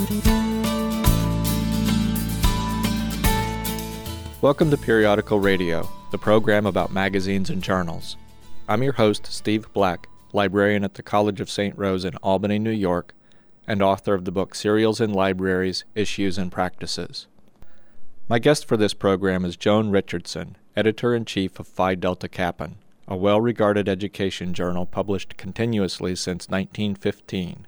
Welcome to Periodical Radio, the program about magazines and journals. I'm your host, Steve Black, librarian at the College of St. Rose in Albany, New York, and author of the book Serials in Libraries, Issues and Practices. My guest for this program is Joan Richardson, editor-in-chief of Phi Delta Kappan, a well-regarded education journal published continuously since 1915.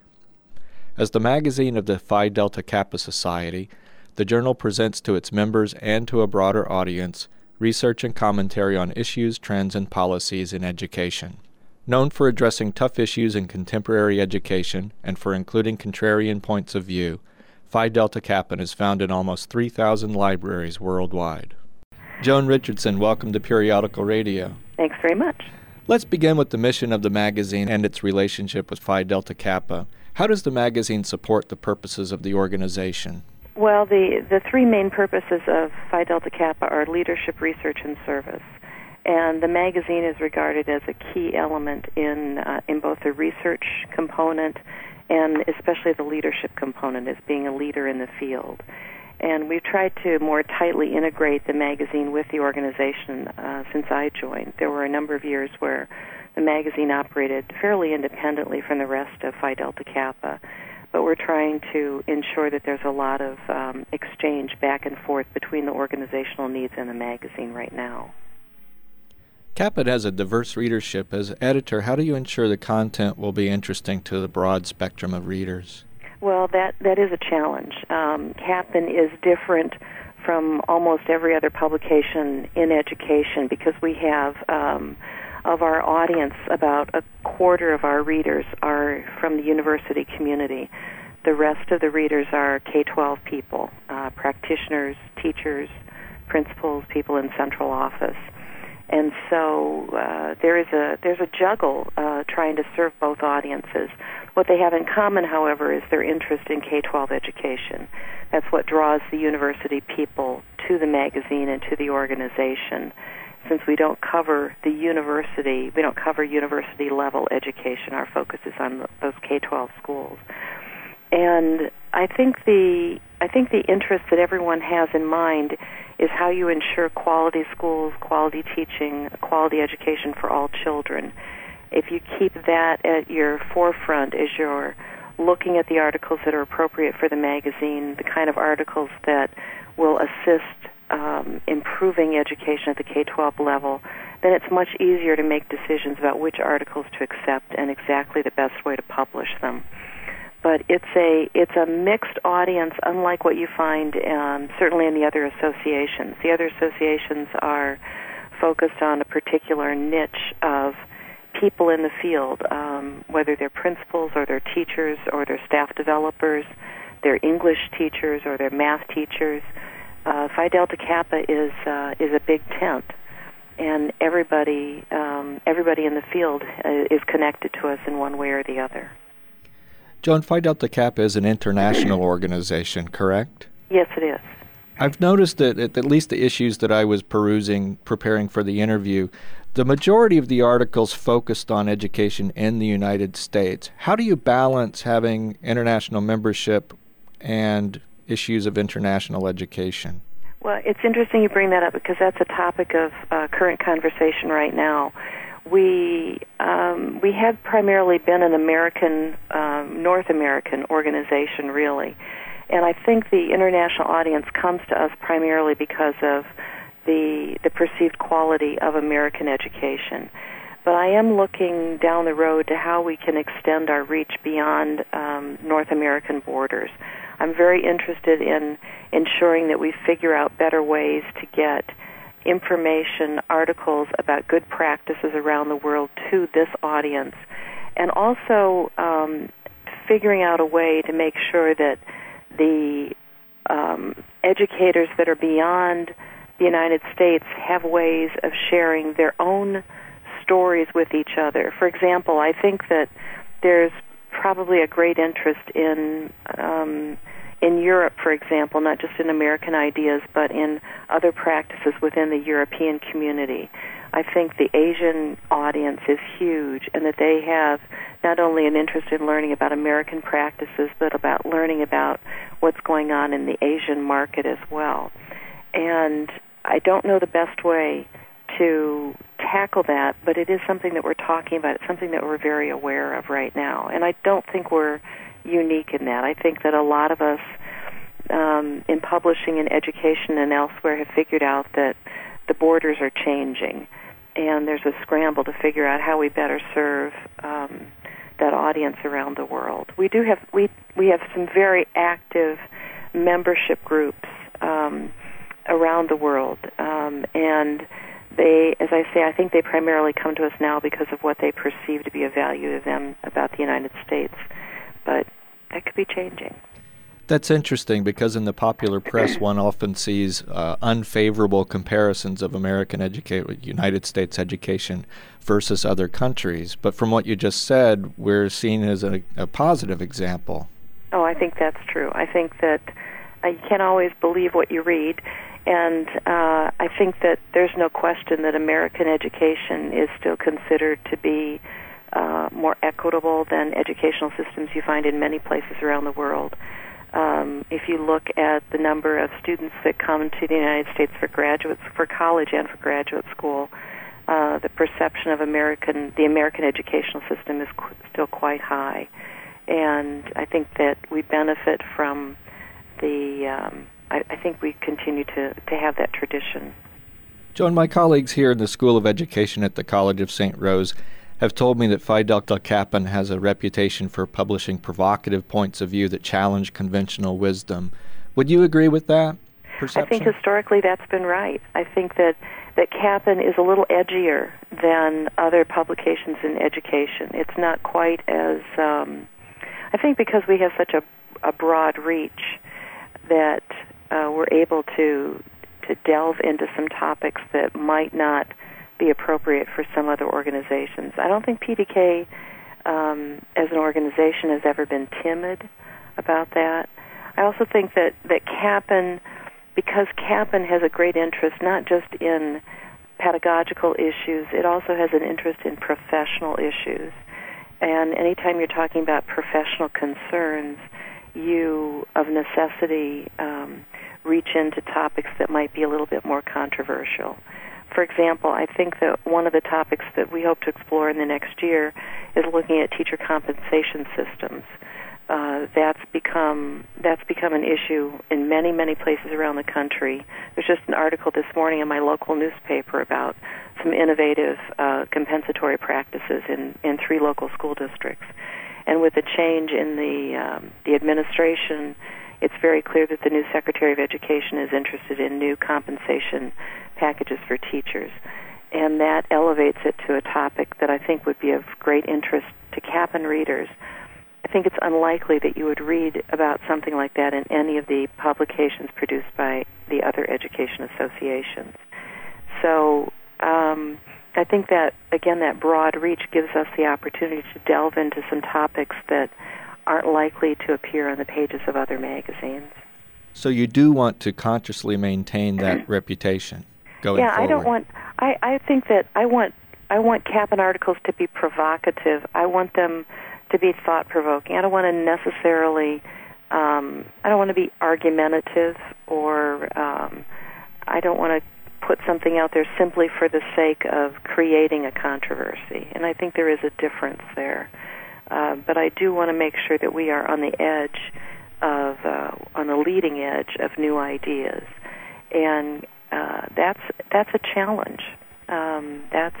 As the magazine of the Phi Delta Kappa Society, the journal presents to its members and to a broader audience research and commentary on issues, trends, and policies in education. Known for addressing tough issues in contemporary education and for including contrarian points of view, Phi Delta Kappan is found in almost 3,000 libraries worldwide. Joan Richardson, welcome to Periodical Radio. Thanks very much. Let's begin with the mission of the magazine and its relationship with Phi Delta Kappa. How does the magazine support the purposes of the organization? Well, the three main purposes of Phi Delta Kappa are leadership, research, and service. And the magazine is regarded as a key element in both the research component and especially the leadership component as being a leader in the field. And we've tried to more tightly integrate the magazine with the organization since I joined. There were a number of years where the magazine operated fairly independently from the rest of Phi Delta Kappa. But we're trying to ensure that there's a lot of exchange back and forth between the organizational needs and the magazine right now. Kappa has a diverse readership. As editor, how do you ensure the content will be interesting to the broad spectrum of readers? Well, that is a challenge. Kappan is different from almost every other publication in education because we have of our audience, about a quarter of our readers are from the university community. The rest of the readers are K-12 people, practitioners, teachers, principals, people in central office. And so there's a juggle trying to serve both audiences. What they have in common, however, is their interest in K-12 education. That's what draws the university people to the magazine and to the organization. Since we don't cover the university, we don't cover university-level education. Our focus is on those K-12 schools. And I think the interest that everyone has in mind is how you ensure quality schools, quality teaching, quality education for all children. If you keep that at your forefront as you're looking at the articles that are appropriate for the magazine, the kind of articles that will assist improving education at the K-12 level, then it's much easier to make decisions about which articles to accept and exactly the best way to publish them. But it's a mixed audience, unlike what you find certainly in the other associations. The other associations are focused on a particular niche of people in the field, whether they're principals or they're teachers or they're staff developers, they're English teachers or they're math teachers. Phi Delta Kappa is a big tent, and everybody in the field is connected to us in one way or the other. Joan, Phi Delta Kappa is an international organization, correct? Yes, it is. I've noticed that at least the issues that I was perusing, preparing for the interview, the majority of the articles focused on education in the United States. How do you balance having international membership and issues of international education? Well, it's interesting you bring that up because that's a topic of current conversation right now. We have primarily been an American, North American organization, really, and I think the international audience comes to us primarily because of the perceived quality of American education. But I am looking down the road to how we can extend our reach beyond North American borders. I'm very interested in ensuring that we figure out better ways to get information, articles about good practices around the world to this audience, and also figuring out a way to make sure that the educators that are beyond the United States have ways of sharing their own stories with each other. For example, I think that there's probably a great interest in Europe, for example, not just in American ideas, but in other practices within the European community. I think the Asian audience is huge, and that they not only an interest in learning about American practices, but about learning about what's going on in the Asian market as well. And I don't know the best way to tackle that, but it is something that we're talking about. It's something that we're very aware of right now. And I don't think we're unique in that. I think that a lot of us in publishing and education and elsewhere have figured out that the borders are changing, and there's a scramble to figure out how we better serve that audience around the world. We have some very active membership groups around the world, and they, as I say, I think they primarily come to us now because of what they perceive to be a value to them about the United States, but that could be changing. That's interesting because in the popular press one often sees unfavorable comparisons of United States education versus other countries. But from what you just said, we're seen as a positive example. Oh, I think that's true. I think that you can't always believe what you read, and I think that there's no question that American education is still considered to be more equitable than educational systems you find in many places around the world. If you look at the number of students that come to the United States for college and for graduate school, the perception of the American educational system is still quite high. And I think that we benefit from I think we continue to have that tradition. Joan, my colleagues here in the School of Education at the College of St. Rose have told me that Phi Delta Kappan has a reputation for publishing provocative points of view that challenge conventional wisdom. Would you agree with that perception? I think historically that's been right. I think that Kappan is a little edgier than other publications in education. It's not quite as, I think because we have such a broad reach that we're able to delve into some topics that might not be appropriate for some other organizations. I don't think PDK as an organization has ever been timid about that. I also think that Kappan, because Kappan has a great interest not just in pedagogical issues, it also has an interest in professional issues. And anytime you're talking about professional concerns, you, of necessity, reach into topics that might be a little bit more controversial. For example, I think that one of the topics that we hope to explore in the next year is looking at teacher compensation systems. That's become an issue in many, many places around the country. There's just an article this morning in my local newspaper about some innovative compensatory practices in 3 local school districts. And with the change in the administration, it's very clear that the new Secretary of Education is interested in new compensation packages for teachers. And that elevates it to a topic that I think would be of great interest to Kappan readers. I think it's unlikely that you would read about something like that in any of the publications produced by the other education associations. So I think that, again, that broad reach gives us the opportunity to delve into some topics that aren't likely to appear on the pages of other magazines. So you do want to consciously maintain that reputation going forward? I think that I want Kappan articles to be provocative. I want them to be thought-provoking. I don't want to necessarily, I don't want to be argumentative, or I don't want to put something out there simply for the sake of creating a controversy. And I think there is a difference there. But I do want to make sure that we are on the edge of, on the leading edge of new ideas. And that's a challenge. That's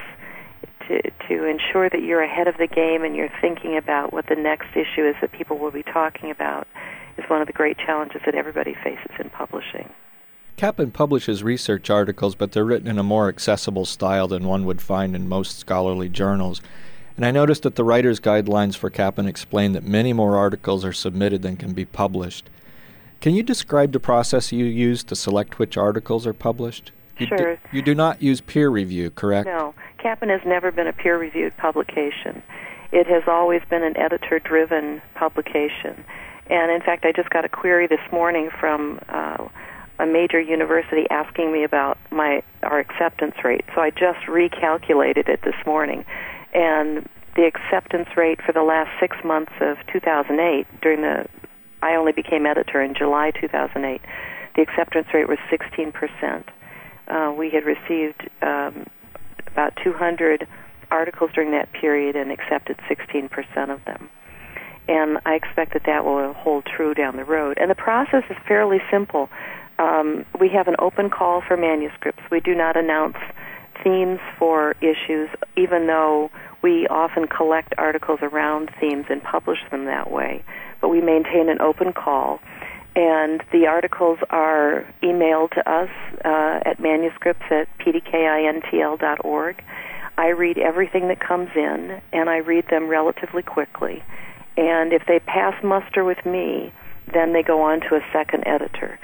to ensure that you're ahead of the game and you're thinking about what the next issue is that people will be talking about is one of the great challenges that everybody faces in publishing. Kappan publishes research articles, but they're written in a more accessible style than one would find in most scholarly journals. And I noticed that the writer's guidelines for Kappan explain that many more articles are submitted than can be published. Can you describe the process you use to select which articles are published? Sure. You do not use peer review, correct? No. Kappan has never been a peer-reviewed publication. It has always been an editor-driven publication. And in fact, I just got a query this morning from a major university asking me about our acceptance rate. So I just recalculated it this morning. And the acceptance rate for the last 6 months of 2008, I only became editor in July 2008, the acceptance rate was 16%. We had received about 200 articles during that period and accepted 16% of them. And I expect that will hold true down the road. And the process is fairly simple. We have an open call for manuscripts. We do not announce themes for issues, even though we often collect articles around themes and publish them that way. But we maintain an open call, and the articles are emailed to us at manuscripts@pdkintl.org. I read everything that comes in, and I read them relatively quickly. And if they pass muster with me, then they go on to a second editor.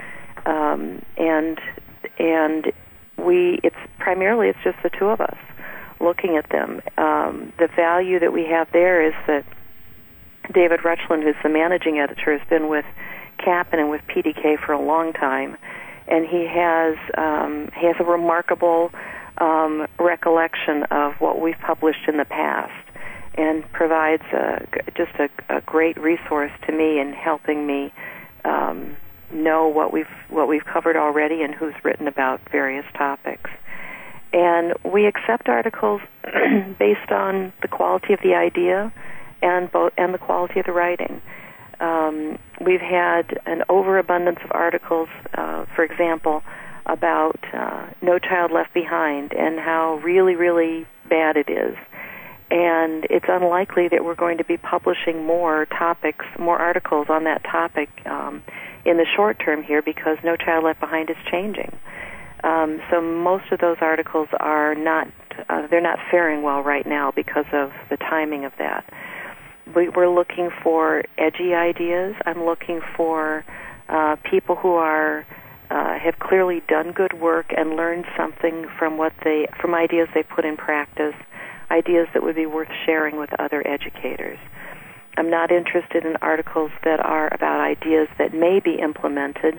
It's just the two of us looking at them. The value that we have there is that David Rutchland, who's the managing editor, has been with Kappan and with PDK for a long time, and he has a remarkable recollection of what we've published in the past, and provides just a great resource to me in helping me know what we've covered already and who's written about various topics. And we accept articles based on the quality of the idea and the quality of the writing. We've had an overabundance of articles, for example, about No Child Left Behind and how really, really bad it is. And it's unlikely that we're going to be publishing more articles on that topic in the short term here, because No Child Left Behind is changing. So most of those articles are they're not faring well right now because of the timing of that. We're looking for edgy ideas. I'm looking for people who have clearly done good work and learned something from ideas they put in practice, ideas that would be worth sharing with other educators. I'm not interested in articles that are about ideas that may be implemented.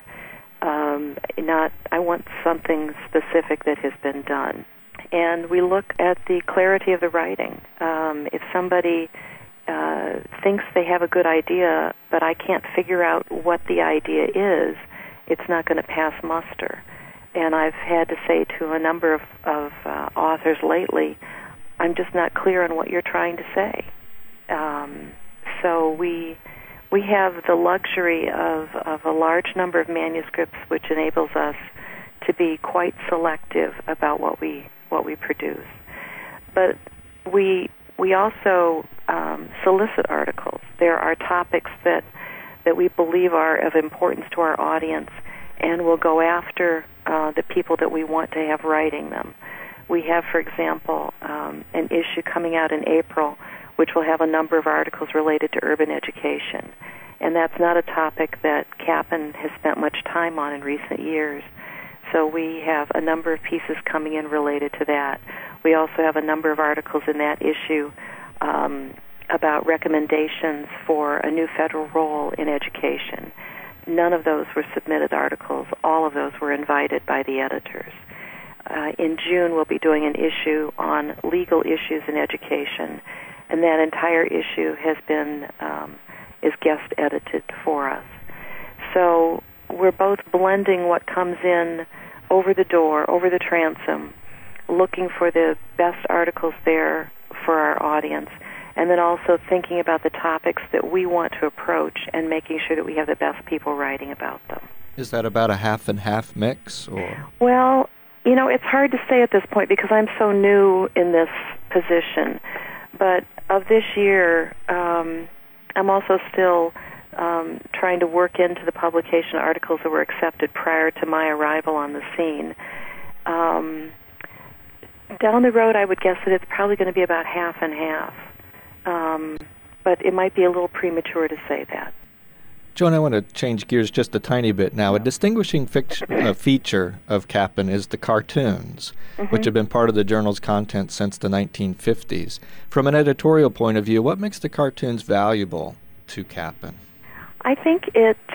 I want something specific that has been done. And we look at the clarity of the writing. If somebody thinks they have a good idea, but I can't figure out what the idea is, it's not going to pass muster. And I've had to say to a number of authors lately, I'm just not clear on what you're trying to say. So we have the luxury of a large number of manuscripts, which enables us to be quite selective about what we produce. But we also solicit articles. There are topics that we believe are of importance to our audience, and we'll go after the people that we want to have writing them. We have, for example, an issue coming out in April, which will have a number of articles related to urban education. And that's not a topic that Kappan has spent much time on in recent years. So we have a number of pieces coming in related to that. We also have a number of articles in that issue about recommendations for a new federal role in education. None of those were submitted articles. All of those were invited by the editors. In June, we'll be doing an issue on legal issues in education, and that entire issue is guest edited for us. So we're both blending what comes in over the door, over the transom, looking for the best articles there for our audience, and then also thinking about the topics that we want to approach and making sure that we have the best people writing about them. Is that about a half and half mix, or? Well, it's hard to say at this point because I'm so new in this position. But of this year, I'm also still trying to work into the publication articles that were accepted prior to my arrival on the scene. Down the road, I would guess that it's probably going to be about half and half. But it might be a little premature to say that. Joan, I want to change gears just a tiny bit now. A distinguishing feature of Kappan is the cartoons, which have been part of the journal's content since the 1950s. From an editorial point of view, what makes the cartoons valuable to Kappan? I think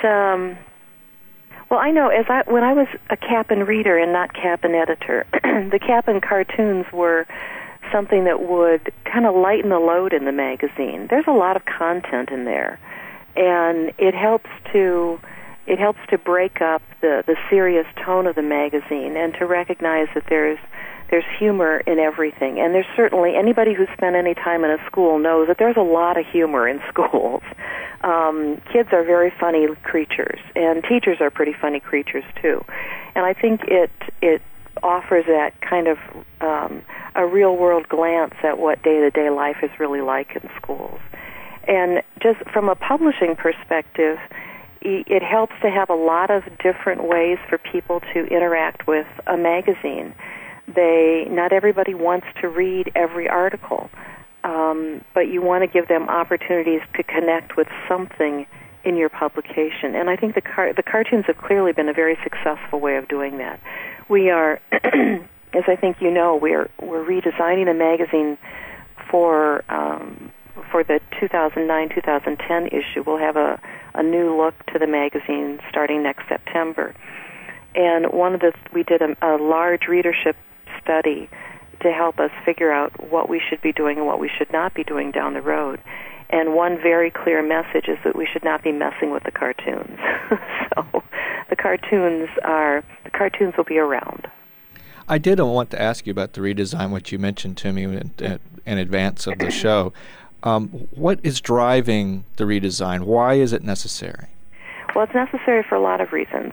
I know when I was a Kappan reader and not Kappan editor, the Kappan cartoons were something that would kind of lighten the load in the magazine. There's a lot of content in there, and it helps to break up the serious tone of the magazine and to recognize that there's humor in everything. And there's certainly, anybody who's spent any time in a school knows that there's a lot of humor in schools. Kids are very funny creatures, and teachers are pretty funny creatures too. And I think it offers that kind of a real-world glance at what day-to-day life is really like in schools. And just from a publishing perspective, it helps to have a lot of different ways for people to interact with a magazine. Not everybody wants to read every article, but you want to give them opportunities to connect with something in your publication. And I think the cartoons have clearly been a very successful way of doing that. We are, as I think you know, we're redesigning the magazine for the 2009-2010 issue. We'll have a new look to the magazine starting next September. And we did a large readership study to help us figure out what we should be doing and what we should not be doing down the road. And one very clear message is that we should not be messing with the cartoons. So the cartoons will be around. I did want to ask you about the redesign, which you mentioned to me in advance of the show. What is driving the redesign? Why is it necessary? Well, it's necessary for a lot of reasons.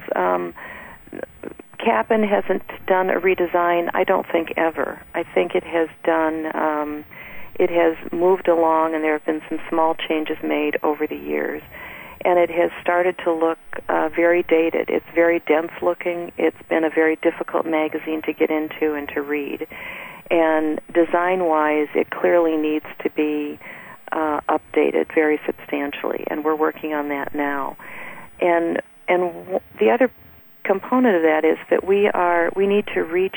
Kappan hasn't done a redesign, I don't think, ever. I think it has done, it has moved along, and there have been some small changes made over the years. And it has started to look very dated. It's very dense looking. It's been a very difficult magazine to get into and to read. And design-wise, it clearly needs to be updated very substantially, and we're working on that now. And the other component of that is that we need to reach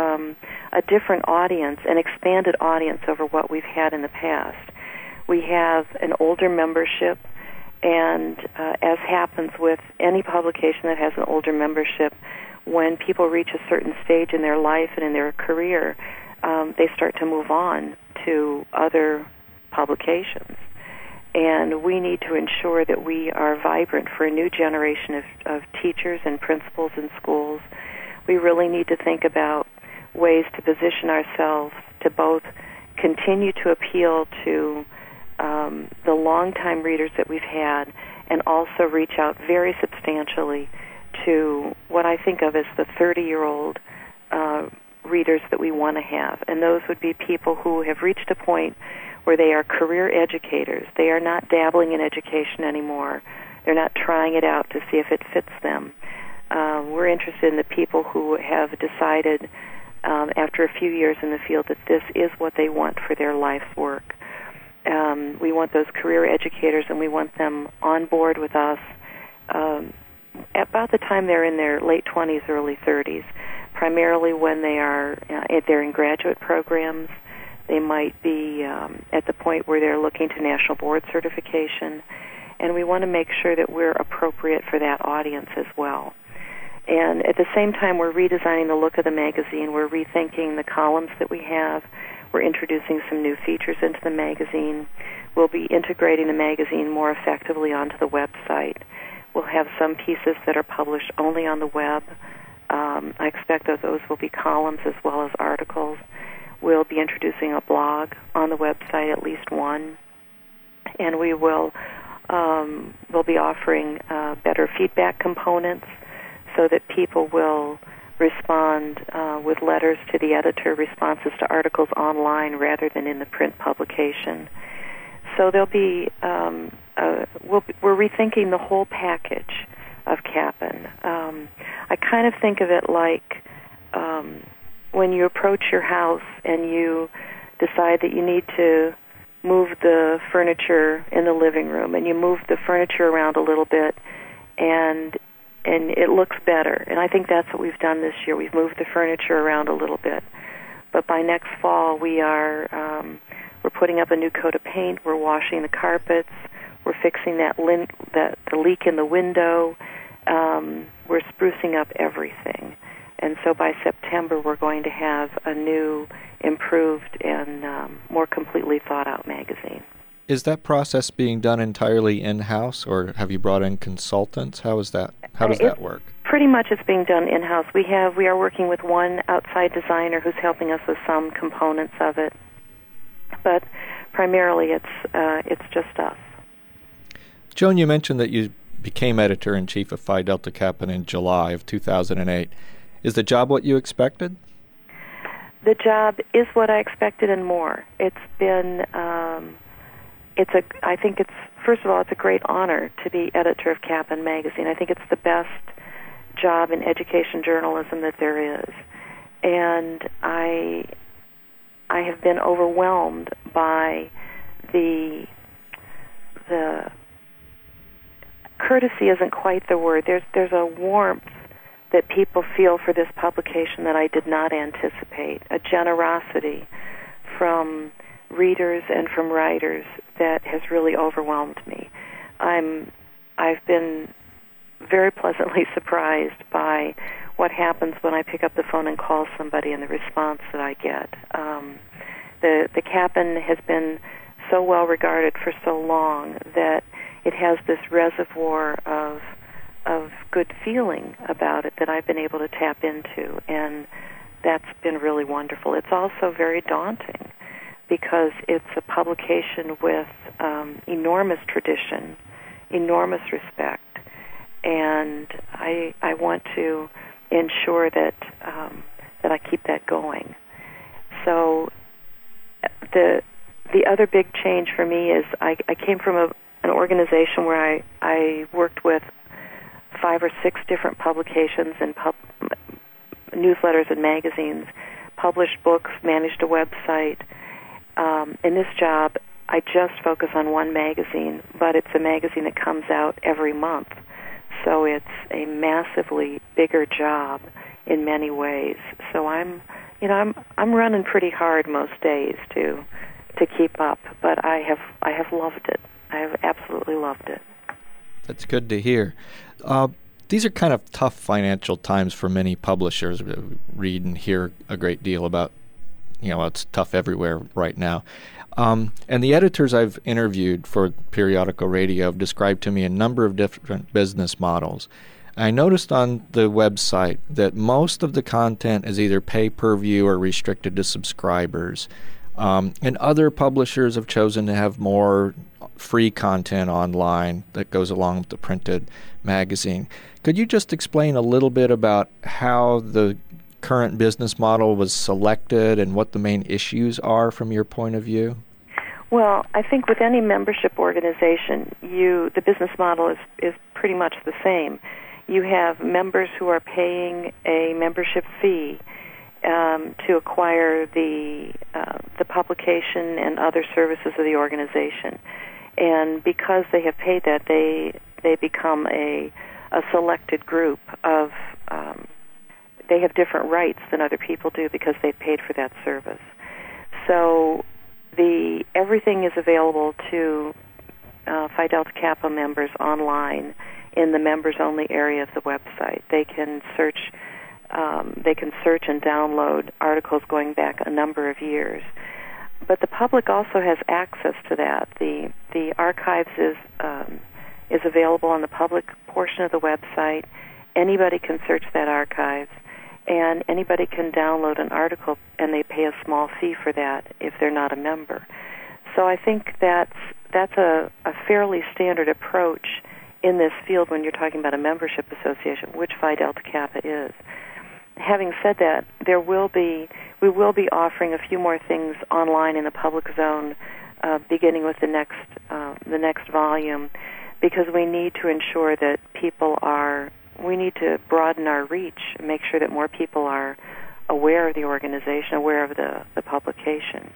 a different audience, an expanded audience over what we've had in the past. We have an older membership, and as happens with any publication that has an older membership, when people reach a certain stage in their life and in their career, they start to move on to other publications. And we need to ensure that we are vibrant for a new generation of teachers and principals in schools. We really need to think about ways to position ourselves to both continue to appeal to the longtime readers that we've had, and also reach out very substantially to what I think of as the 30-year-old readers that we want to have. And those would be people who have reached a point where they are career educators. They are not dabbling in education anymore. They're not trying it out to see if it fits them. We're interested in the people who have decided after a few years in the field that this is what they want for their life's work. We want those career educators, and we want them on board with us about the time they're in their late 20s, early 30s, primarily when they're in graduate programs. They might be at the point where they're looking to national board certification, and we want to make sure that we're appropriate for that audience as well. And at the same time, we're redesigning the look of the magazine. We're rethinking the columns that we have. We're introducing some new features into the magazine. We'll be integrating the magazine more effectively onto the website. We'll have some pieces that are published only on the web. I expect that those will be columns as well as articles. We'll be introducing a blog on the website, at least one. And we'll be offering better feedback components so that people will respond with letters to the editor, responses to articles online rather than in the print publication. So there'll be we're rethinking the whole package of Kappan. I kind of think of it like when you approach your house and you decide that you need to move the furniture in the living room, and you move the furniture around a little bit, and it looks better. And I think that's what we've done this year. We've moved the furniture around a little bit. But by next fall, we're putting up a new coat of paint. We're washing the carpets. We're fixing the leak in the window. We're sprucing up everything. And so by September, we're going to have a new, improved, and more completely thought-out magazine. Is that process being done entirely in-house, or have you brought in consultants? How is that? How does that work? Pretty much it's being done in-house. We are working with one outside designer who's helping us with some components of it, but primarily it's just us. Joan, you mentioned that you became editor-in-chief of Phi Delta Kappa in July of 2008. Is the job what you expected? The job is what I expected and more. It's been, I think it's, first of all, it's a great honor to be editor of Kappa Magazine. I think it's the best job in education journalism that there is. And I have been overwhelmed by the courtesy isn't quite the word. There's a warmth that people feel for this publication that I did not anticipate, a generosity from readers and from writers that has really overwhelmed me. I've been very pleasantly surprised by what happens when I pick up the phone and call somebody and the response that I get. The Kappan has been so well regarded for so long that it has this reservoir of good feeling about it that I've been able to tap into, and that's been really wonderful. It's also very daunting because it's a publication with enormous tradition, enormous respect, and I want to ensure that that I keep that going. So the other big change for me is I came from an organization where I worked with 5 or 6 different publications and newsletters and magazines, published books, managed a website. In this job, I just focus on one magazine, but it's a magazine that comes out every month. So it's a massively bigger job in many ways. So I'm running pretty hard most days to keep up, but I have loved it. I have absolutely loved it. That's good to hear. These are kind of tough financial times for many publishers. We read and hear a great deal about, it's tough everywhere right now. And the editors I've interviewed for Periodical Radio have described to me a number of different business models. I noticed on the website that most of the content is either pay-per-view or restricted to subscribers. And other publishers have chosen to have more free content online that goes along with the printed magazine. Could you just explain a little bit about how the current business model was selected and what the main issues are from your point of view? Well, I think with any membership organization, the business model is pretty much the same. You have members who are paying a membership fee to acquire the publication and other services of the organization. And because they have paid that, they become a selected group of, they have different rights than other people do because they paid for that service. So everything is available to Phi Delta Kappa members online in the members-only area of the website. They can search and download articles going back a number of years. But the public also has access to that. The archives is available on the public portion of the website. Anybody can search that archive, and anybody can download an article, and they pay a small fee for that if they're not a member. So I think that's a fairly standard approach in this field when you're talking about a membership association, which Phi Delta Kappa is. Having said that, we will be offering a few more things online in the public zone, beginning with the next volume, because we need to ensure that we need to broaden our reach and make sure that more people are aware of the organization, aware of the publication.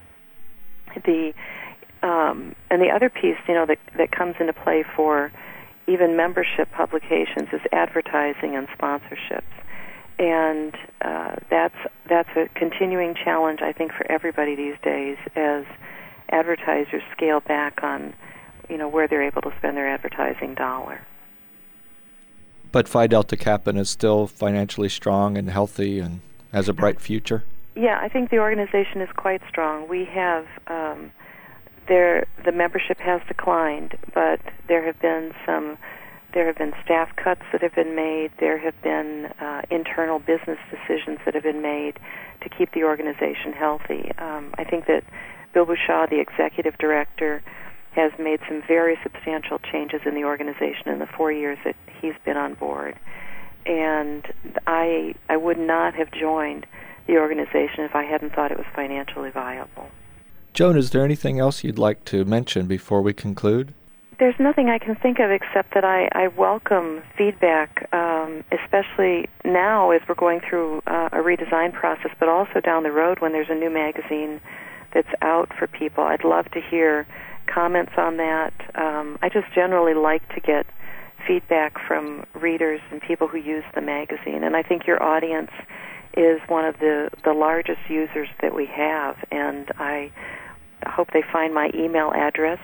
And the other piece, that comes into play for even membership publications is advertising and sponsorships. And that's a continuing challenge, I think, for everybody these days as advertisers scale back on, where they're able to spend their advertising dollar. But Phi Delta Kappan is still financially strong and healthy and has a bright future? Yeah, I think the organization is quite strong. We have, the membership has declined, but there have been staff cuts that have been made. There have been internal business decisions that have been made to keep the organization healthy. I think that Bill Bouchard, the executive director, has made some very substantial changes in the organization in the 4 years that he's been on board. And I would not have joined the organization if I hadn't thought it was financially viable. Joan, is there anything else you'd like to mention before we conclude? There's nothing I can think of except that I welcome feedback, especially now as we're going through a redesign process, but also down the road when there's a new magazine that's out for people. I'd love to hear comments on that. I just generally like to get feedback from readers and people who use the magazine, and I think your audience is one of the largest users that we have, and I hope they find my email address,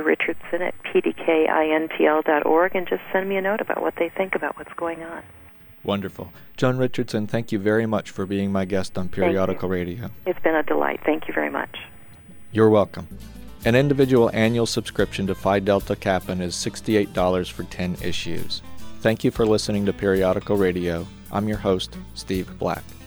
jrichardson@pdkintl.org, and just send me a note about what they think about what's going on. Wonderful. Joan Richardson, thank you very much for being my guest on Periodical Radio. It's been a delight. Thank you very much. You're welcome. An individual annual subscription to Phi Delta Kappan is $68 for 10 issues. Thank you for listening to Periodical Radio. I'm your host, Steve Black.